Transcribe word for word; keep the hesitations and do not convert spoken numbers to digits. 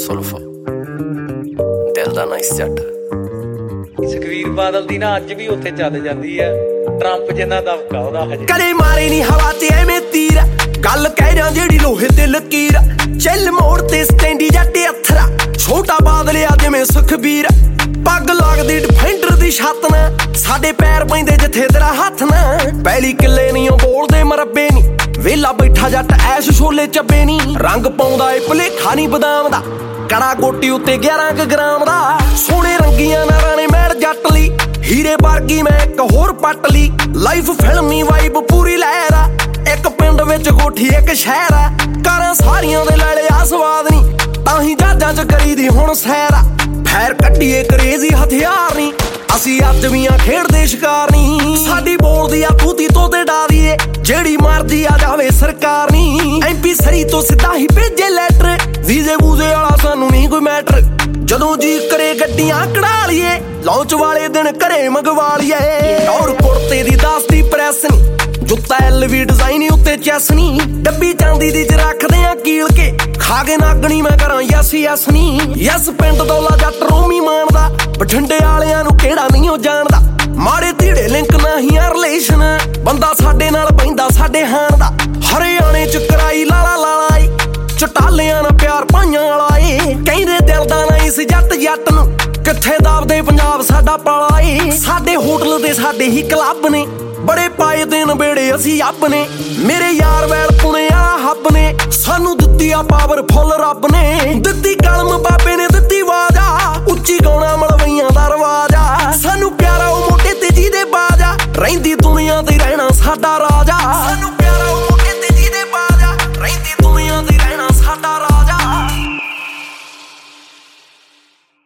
ਸੁਲਫ ਦਿਲ ਦਾ ਨਾਈਸ ਜੱਟ। ਸੁਖਵੀਰ ਬਾਦਲ ਦੀ ਨਾ ਅੱਜ ਵੀ ਉੱਥੇ ਚੱਲ ਜਾਂਦੀ ਆ, ਟਰੰਪ ਜਿੰਨਾ ਦਬਕਾ ਉਹਦਾ ਹਜੇ। ਕਦੇ ਮਾਰੇ ਨੀ ਹਵਾ ਤੇ ਐਵੇਂ ਤੀਰ, ਗੱਲ ਕਹਿ ਰਿਹਾ ਜਿਹੜੀ ਲੋਹੇ ਤੇ ਲਕੀਰ। ਚੱਲ ਮੋੜ ਤੇ ਸਟੈਂਡੀ ਜੱਟ ਅਥਰਾ, ਛੋਟਾ ਬਾਦਲ ਆ ਜਿਵੇਂ ਸੁਖਬੀਰ। ਪੱਗ ਲੱਗਦੀ ਡਿਫੈਂਡਰ ਦੀ ਛੱਤ ਨਾ, ਸਾਡੇ ਪੈਰ ਪੈਂਦੇ ਜਿੱਥੇ ਤੇਰਾ ਹੱਥ ਨਾ। ਪਹਿਲੀ ਕਿੱਲੇ ਨੀ ਉਹ ਬੋਲਦੇ ਮਰੱਬੇ ਨੀ, ਵੇਲਾ ਬੈਠਾ ਜੱਟ ਐਸ਼ ਛੋਲੇ ਚੱਬੇ ਨੀ। ਰੰਗ ਪਾਉਂਦਾ ਏ ਭੁਲੇਖਾ ਨੀ ਬਦਾਮ ਦਾ, ਕੜਾ ਗੋਟੀ ਉੱਤੇ ਗਿਆਰਾਂ ਕੁ ਗ੍ਰਾਮ ਦਾ। ਸੋਹਣੇ ਰੰਗੀਆਂ ਨਾਰਾਂ ਨੇ ਮੈਲ ਜੱਟ ਲਈ, ਹੀਰੇ ਵਰਗੀ ਮੈਂ ਇੱਕ ਹੋਰ ਪੱਟ ਲਈ। ਲਾਈਫ ਫਿਲਮੀ ਵਾਈਬ ਪੂਰੀ ਲਹਿਰ ਆ, ਇੱਕ ਪਿੰਡ ਵਿੱਚ ਕੋਠੀ ਇੱਕ ਸ਼ਹਿਰ ਆ। ਕਾਰਾਂ ਸਾਰੀਆਂ ਦੇ ਲੈ ਲਿਆ ਸਵਾਦ ਨੀ, ਤਾਂ ਹੀ ਜਹਾਜ਼ਾਂ ਚ ਕਰੀ ਦੀ ਹੁਣ ਸੈਰ ਆ। ਫੈਰ ਕੱਢੀਏ ਕਰੇਜ਼ੀ ਹਥਿਆਰ ਨੀ, ਅਸੀਂ ਅੱਜ ਵੀ ਆ ਖੇਡਦੇ ਸ਼ਿਕਾਰ ਨੀ। ਸਾਡੀ ਬੋਲਦੀ ਆ ਤੂਤੀ ਤੋਤੇ ਡਾ ਦੀਏ, ਜਿਹੜੀ ਮਰਦੀ ਆ ਜਾਵੇ ਸਰਕਾਰ ਨੀ। ਐਮਪੀ ਸਰੀ ਤੋਂ ਸਿੱਧਾ ਹੀ ਭੇਜੇ ਲੈਟਰ, ਵੀਜ਼ੇ ਵੂਜ਼ੇ ਵਾਲਾ ਸਾਨੂੰ ਨਹੀਂ ਕੋਈ ਮੈਟਰ। ਜਦੋਂ ਜੀ ਕਰੇ ਗੱਡੀਆਂ ਕਢਾ ਲਈਏ, ਲਾਂਚ ਵਾਲੇ ਦਿਨ ਘਰੇ ਮੰਗਵਾ ਲਈਏ। ਔਰ ਕੁੜਤੇ ਦੀ ਦੱਸਦੀ ਪ੍ਰੈਸ ਨੀ, ਜੁੱਤਾ ਐਲ ਵੀ ਡਿਜ਼ਾਈਨ ਉੱਤੇ ਚੈਸ ਨੀ। ਡੱਬੀ ਚਾਂਦੀ ਦੀ ਚ ਰੱਖਦੇ ਆ ਕੀਲ ਕੇ, ਖਾ ਕੇ ਨਾਗਣੀ ਮੈਂ ਕਰਾਂ ਯਸ ਯਸ ਨੀ। ਯਸ ਪਿੰਡ ਦੌਲਾ ਜੱਟ ਰੋਮੀ ਮਾਣਦਾ, ਬਠਿੰਡੇ ਵਾਲਿਆਂ ਨੂੰ ਕਿਹੜਾ ਨਹੀਂ ਉਹ ਜਾਣਦਾ। ਮਾੜੇ ਧੀੜੇ ਲਿੰਕ ਨਹੀਂ ਆ ਰਿਲੇਸ਼ਨ, ਬੰਦਾ ਸਾਡੇ ਨਾਲ ਪੈਂਦਾ ਸਾਡੇ ਹਾਣ ਦਾ। ਹਰਿਆਣੇ ਚ ਕਰਾਈ ਲਾਲਾ ਲਾਲਾ ਏ, ਚਟਾਲਿਆਂ ਨਾਲ ਪਿਆਰ ਪਾਈਆਂ ਵਾਲਾ ਏ। ਕਹਿੰਦੇ ਦਿਲ ਦਾ ਨਾ ਇਸ ਜੱਟ ਜੱਟ ਨੂੰ, ਕਿੱਥੇ ਦਾਬਦੇ ਪੰਜਾਬ ਸਾਡਾ ਪਾਲਾ ਏ। ਸਾਡੇ ਹੋਟਲ ਦੇ ਸਾਡੇ ਹੀ ਕਲੱਬ ਨੇ, ਬੜੇ ਪਾਏ ਦਿਨ ਬੇੜੇ ਅਸੀਂ ਅੱਬ ਨੇ। ਮੇਰੇ ਯਾਰ ਵੈਲ ਪੁਣੇ ਆ ਹੱਬ ਨੇ, ਸਾਨੂੰ ਦਿੱਤੀ ਆ ਪਾਵਰ ਫੁੱਲ ਰੱਬ ਨੇ। ਦਿੱਤੀ ਕਲਮ ਬਾਬੇ ਨੇ ਦਿੱਤੀ ਆਵਾਜ਼ ਆ, ਉੱਚੀ ਗਾਉਣਾ ਮਲਵਈਆਂ ਦਾ ਰਵਾਜ ਆ। ਸਾਨੂੰ ਪਿਆਰਾ ਉਹ ਮੋਢੇ ਤੇ ਜਿਹਦੇ ਬਾਜ ਆ, ਰਹਿੰਦੀ ਦੁਨੀਆ ਤੇ ਰਹਿਣਾ ਸਾਡਾ ਰਾਜਾ।